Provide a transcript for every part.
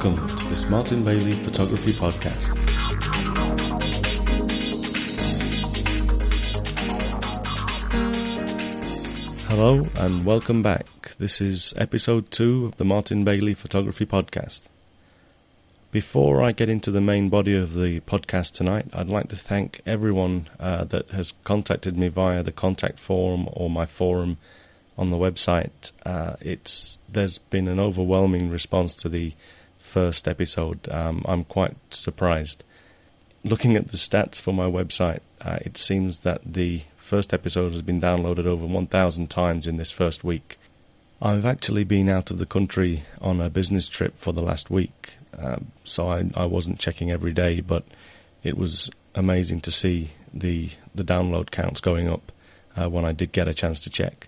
Welcome to this Martin Bailey Photography Podcast. Hello and welcome back. This is episode 2 of the Martin Bailey Photography Podcast. Before I get into the main body of the podcast tonight, I'd like to thank everyone that has contacted me via the contact form or my forum on the website. There's been an overwhelming response to the first episode. I'm quite surprised. Looking at the stats for my website, it seems that the first episode has been downloaded over 1,000 times in this first week. I've actually been out of the country on a business trip for the last week, so I wasn't checking every day, but it was amazing to see the download counts going up when I did get a chance to check.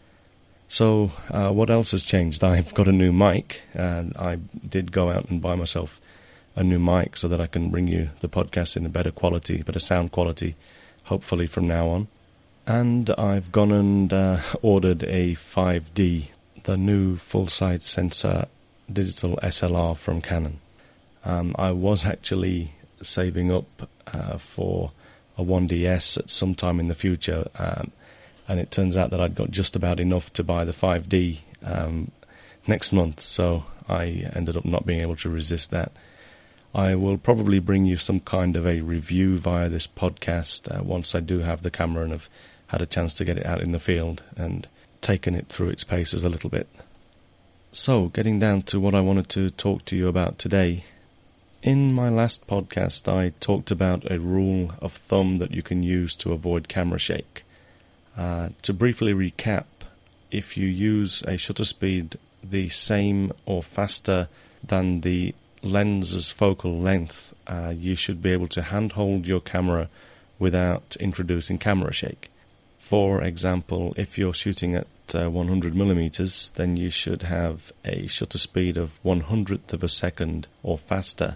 So what else has changed? I've got a new mic, and I did go out and buy myself a new mic so that I can bring you the podcast in a better quality, better sound quality, hopefully from now on. And I've gone and ordered a 5D, the new full-size sensor digital SLR from Canon. I was actually saving up for a 1DS at some time in the future, and it turns out that I'd got just about enough to buy the 5D next month, so I ended up not being able to resist that. I will probably bring you some kind of a review via this podcast once I do have the camera and have had a chance to get it out in the field and taken it through its paces a little bit. So, getting down to what I wanted to talk to you about today. In my last podcast, I talked about a rule of thumb that you can use to avoid camera shake. To briefly recap, if you use a shutter speed the same or faster than the lens's focal length, you should be able to handhold your camera without introducing camera shake. For example, if you're shooting at 100mm, then you should have a shutter speed of 1/100th of a second or faster.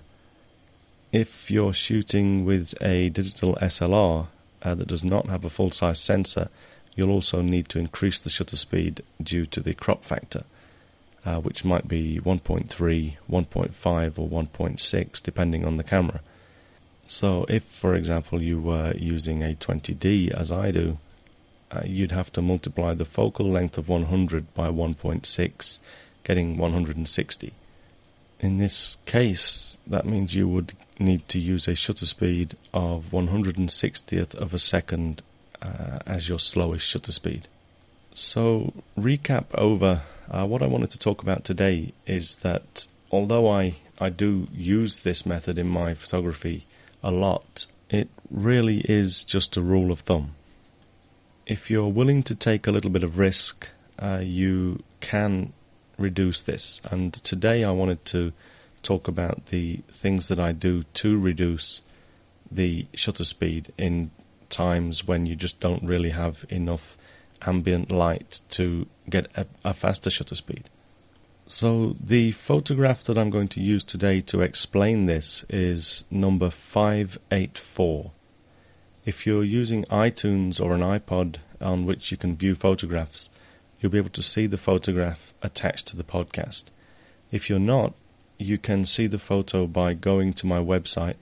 If you're shooting with a digital SLR that does not have a full-size sensor, you'll also need to increase the shutter speed due to the crop factor, which might be 1.3, 1.5 or 1.6 depending on the camera. So if, for example, you were using a 20D as I do, you'd have to multiply the focal length of 100 by 1.6, getting 160. In this case, that means you would need to use a shutter speed of 1/160th of a second as your slowest shutter speed. So, recap over, what I wanted to talk about today is that although I do use this method in my photography a lot, it really is just a rule of thumb. If you're willing to take a little bit of risk, you can reduce this. And today I wanted to talk about the things that I do to reduce the shutter speed in times when you just don't really have enough ambient light to get a faster shutter speed. So the photograph that I'm going to use today to explain this is number 584. If you're using iTunes or an iPod on which you can view photographs, you'll be able to see the photograph attached to the podcast. If you're not, you can see the photo by going to my website,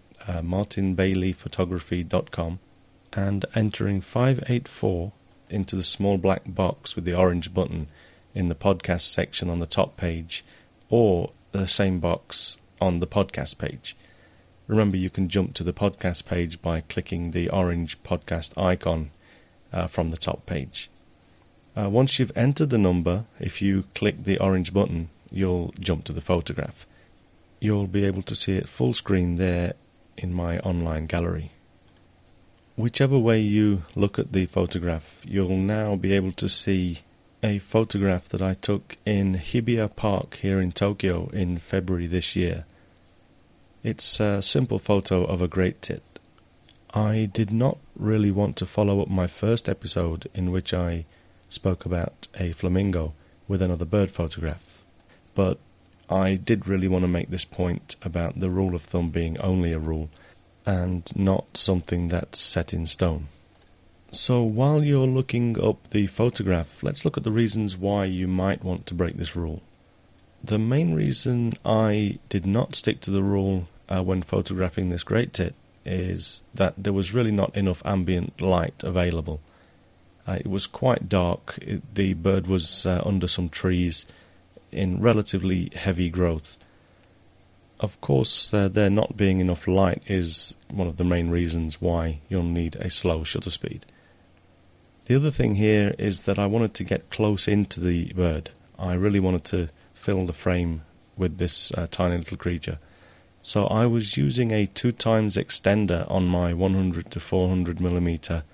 martinbaileyphotography.com, and entering 584 into the small black box with the orange button in the podcast section on the top page, or the same box on the podcast page. Remember, you can jump to the podcast page by clicking the orange podcast icon from the top page. Once you've entered the number, if you click the orange button, you'll jump to the photograph. You'll be able to see it full screen there in my online gallery. Whichever way you look at the photograph, you'll now be able to see a photograph that I took in Hibiya Park here in Tokyo in February this year. It's a simple photo of a great tit. I did not really want to follow up my first episode in which I spoke about a flamingo with another bird photograph, but I did really want to make this point about the rule of thumb being only a rule and not something that's set in stone. So while you're looking up the photograph, let's look at the reasons why you might want to break this rule. The main reason I did not stick to the rule when photographing this great tit is that there was really not enough ambient light available. It was quite dark. The bird was under some trees in relatively heavy growth. Of course, there not being enough light is one of the main reasons why you'll need a slow shutter speed. The other thing here is that I wanted to get close into the bird. I really wanted to fill the frame with this tiny little creature. So I was using a 2x extender on my 100 to 400 millimeter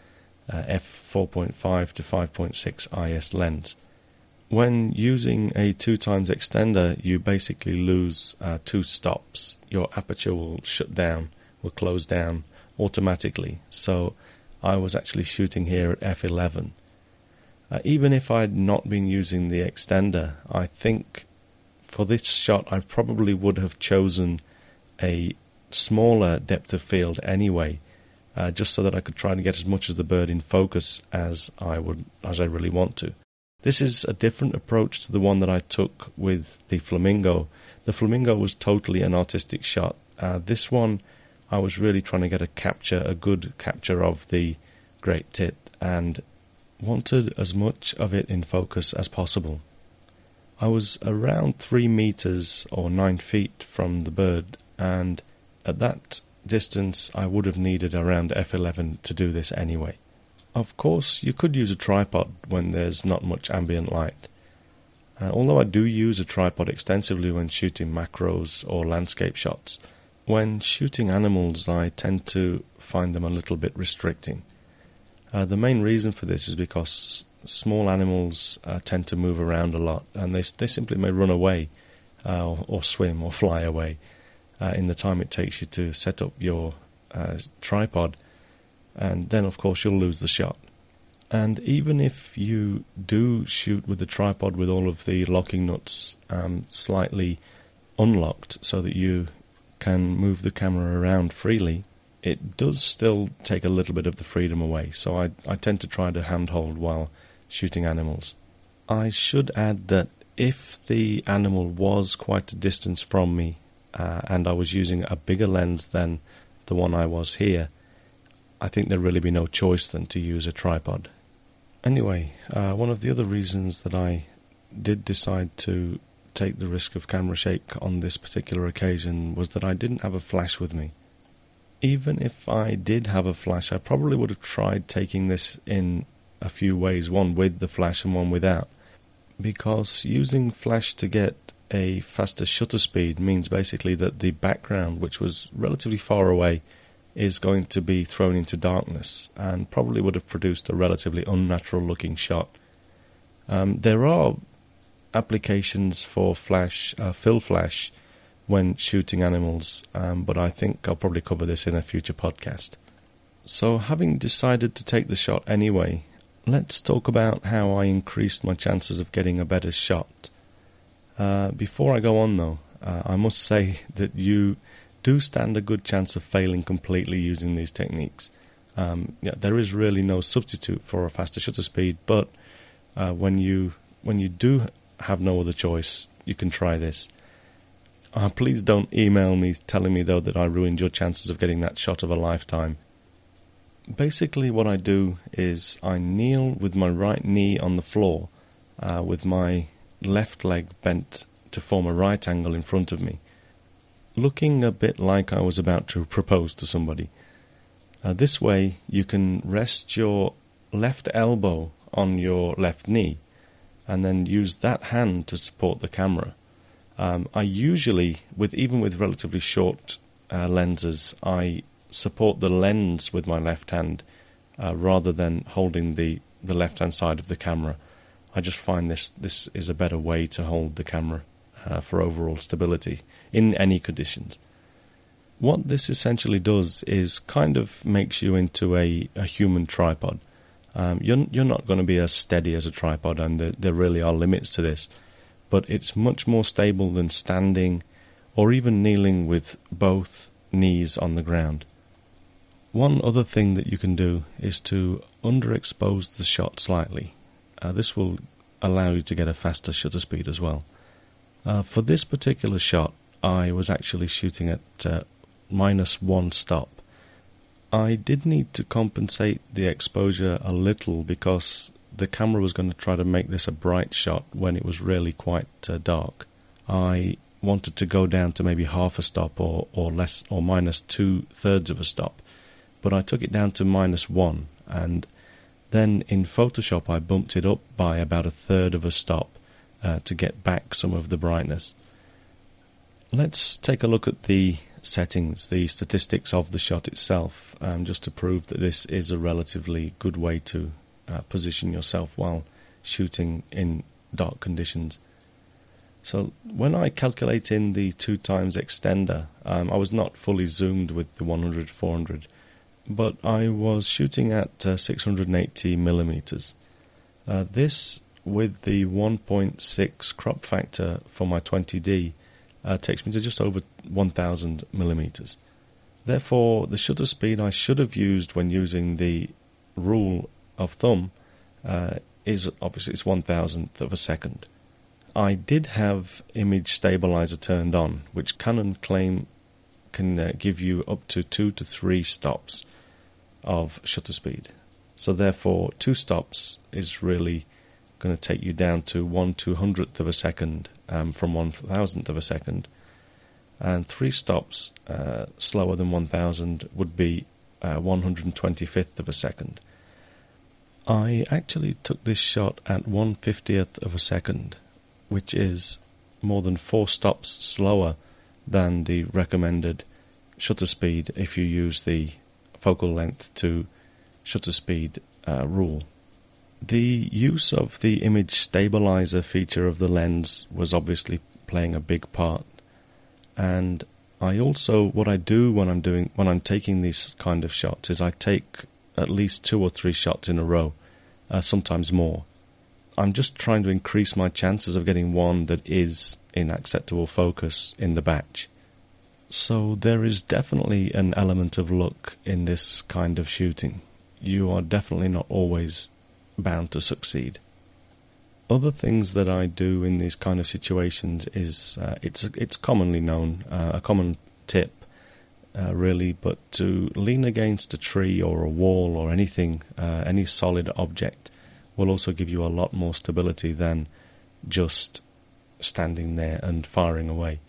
f4.5 to 5.6 IS lens. When using a 2x extender, you basically lose 2 stops. Your aperture will shut down, will close down automatically. So I was actually shooting here at f11. Even if I'd not been using the extender, I think for this shot I probably would have chosen a smaller depth of field anyway, just so that I could try to get as much of the bird in focus as I really want to. This is a different approach to the one that I took with the flamingo. The flamingo was totally an artistic shot. This one, I was really trying to get a good capture of the great tit, and wanted as much of it in focus as possible. I was around 3 meters or 9 feet from the bird, and at that distance I would have needed around f11 to do this anyway. Of course, you could use a tripod when there's not much ambient light. Although I do use a tripod extensively when shooting macros or landscape shots, when shooting animals I tend to find them a little bit restricting. The main reason for this is because small animals tend to move around a lot, and they simply may run away or swim or fly away in the time it takes you to set up your tripod, and then of course you'll lose the shot. And even if you do shoot with the tripod with all of the locking nuts slightly unlocked so that you can move the camera around freely, it does still take a little bit of the freedom away, so I tend to try to handhold while shooting animals. I should add that if the animal was quite a distance from me and I was using a bigger lens than the one I was here, I think there'd really be no choice than to use a tripod. Anyway, one of the other reasons that I did decide to take the risk of camera shake on this particular occasion was that I didn't have a flash with me. Even if I did have a flash, I probably would have tried taking this in a few ways, one with the flash and one without, because using flash to get a faster shutter speed means basically that the background, which was relatively far away, is going to be thrown into darkness and probably would have produced a relatively unnatural looking shot. There are applications for flash, fill flash, when shooting animals, but I think I'll probably cover this in a future podcast. So having decided to take the shot anyway, let's talk about how I increased my chances of getting a better shot. Before I go on though, I must say that you do stand a good chance of failing completely using these techniques. There is really no substitute for a faster shutter speed, but when you do have no other choice, you can try this. Please don't email me telling me though that I ruined your chances of getting that shot of a lifetime. Basically what I do is I kneel with my right knee on the floor, with my left leg bent to form a right angle in front of me, looking a bit like I was about to propose to somebody. This way you can rest your left elbow on your left knee and then use that hand to support the camera. I usually, even with relatively short lenses, I support the lens with my left hand rather than holding the left-hand side of the camera. I just find this is a better way to hold the camera for overall stability in any conditions. What this essentially does is kind of makes you into a human tripod. You're not going to be as steady as a tripod, and there really are limits to this, but it's much more stable than standing or even kneeling with both knees on the ground. One other thing that you can do is to underexpose the shot slightly. This will allow you to get a faster shutter speed as well. For this particular shot, I was actually shooting at -1 stop. I did need to compensate the exposure a little because the camera was going to try to make this a bright shot when it was really quite dark. I wanted to go down to maybe half a stop or less, or -2/3 of a stop, but I took it down to -1, and then in Photoshop I bumped it up by about 1/3 of a stop to get back some of the brightness. Let's take a look at the settings, the statistics of the shot itself, just to prove that this is a relatively good way to position yourself while shooting in dark conditions. So when I calculate in the 2x extender, I was not fully zoomed with the 100-400, but I was shooting at 680 millimeters. This, with the 1.6 crop factor for my 20D, takes me to just over 1000 millimeters. Therefore, the shutter speed I should have used when using the rule of thumb is obviously it's 1,000th of a second. I did have image stabilizer turned on, which Canon claim can give you up to 2 to 3 stops of shutter speed. So therefore 2 stops is really going to take you down to 1/200th of a second from 1,000th of a second, and 3 stops slower than 1,000 would be 125th of a second. I actually took this shot at 1/50th of a second, which is more than 4 stops slower than the recommended shutter speed if you use the focal length to shutter speed rule. The use of the image stabilizer feature of the lens was obviously playing a big part, and I also, what I do when I'm taking these kind of shots is I take at least 2 or 3 shots in a row, sometimes more. I'm just trying to increase my chances of getting one that is in acceptable focus in the batch. So there is definitely an element of luck in this kind of shooting. You are definitely not always bound to succeed. Other things that I do in these kind of situations is it's commonly known, a common tip really, but to lean against a tree or a wall or anything, any solid object will also give you a lot more stability than just standing there and firing away.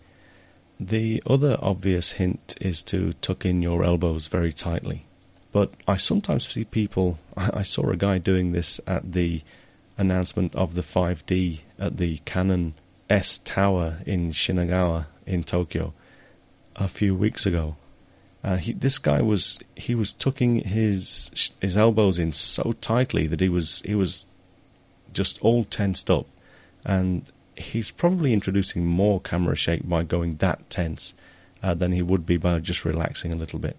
The other obvious hint is to tuck in your elbows very tightly. But I sometimes see people, I saw a guy doing this at the announcement of the 5D at the Canon S Tower in Shinagawa in Tokyo a few weeks ago. This guy was tucking his elbows in so tightly that he was just all tensed up, and he's probably introducing more camera shake by going that tense than he would be by just relaxing a little bit.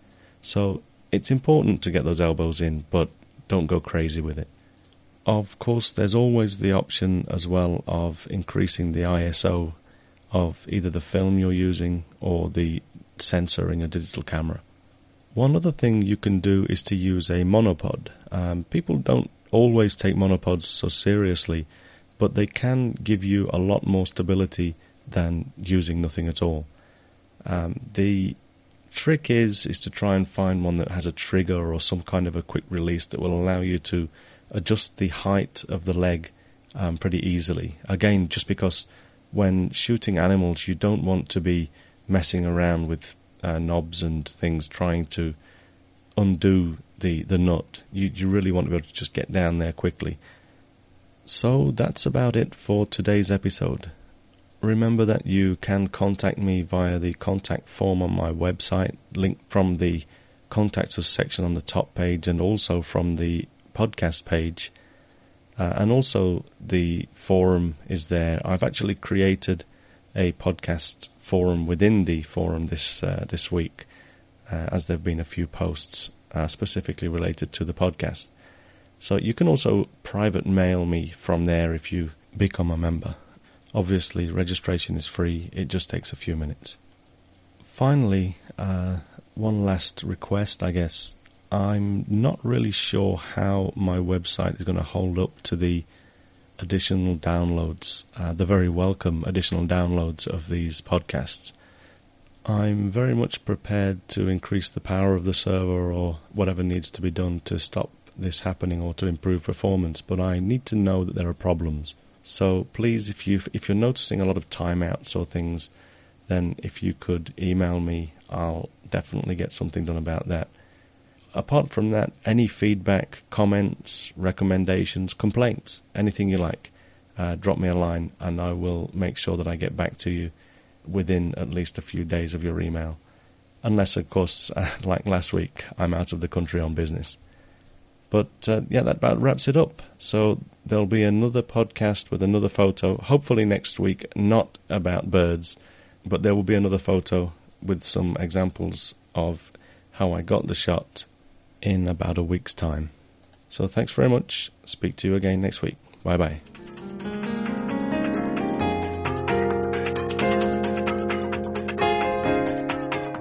So it's important to get those elbows in, but don't go crazy with it. Of course, there's always the option as well of increasing the ISO of either the film you're using or the sensor in your digital camera. One other thing you can do is to use a monopod. People don't always take monopods so seriously, but they can give you a lot more stability than using nothing at all. The trick is to try and find one that has a trigger or some kind of a quick release that will allow you to adjust the height of the leg pretty easily. Again, just because when shooting animals you don't want to be messing around with knobs and things trying to undo the nut. You really want to be able to just get down there quickly. So that's about it for today's episode. Remember that you can contact me via the contact form on my website, linked from the Contact Us section on the top page and also from the podcast page. And also the forum is there. I've actually created a podcast forum within the forum this week, as there have been a few posts specifically related to the podcast. So you can also private mail me from there if you become a member. Obviously, registration is free. It just takes a few minutes. Finally, one last request, I guess. I'm not really sure how my website is going to hold up to the additional downloads, the very welcome additional downloads of these podcasts. I'm very much prepared to increase the power of the server or whatever needs to be done to stop this happening or to improve performance, but I need to know that there are problems. So please, if you're noticing a lot of timeouts or things, then if you could email me, I'll definitely get something done about that. Apart from that, any feedback, comments, recommendations, complaints, anything you like, drop me a line and I will make sure that I get back to you within at least a few days of your email. Unless, of course, like last week, I'm out of the country on business. But that about wraps it up. So there'll be another podcast with another photo, hopefully next week, not about birds, but there will be another photo with some examples of how I got the shot in about a week's time. So thanks very much. Speak to you again next week. Bye-bye.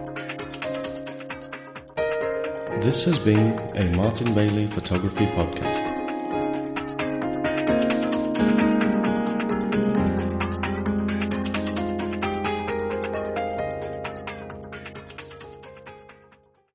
This has been a Martin Bailey Photography Podcast.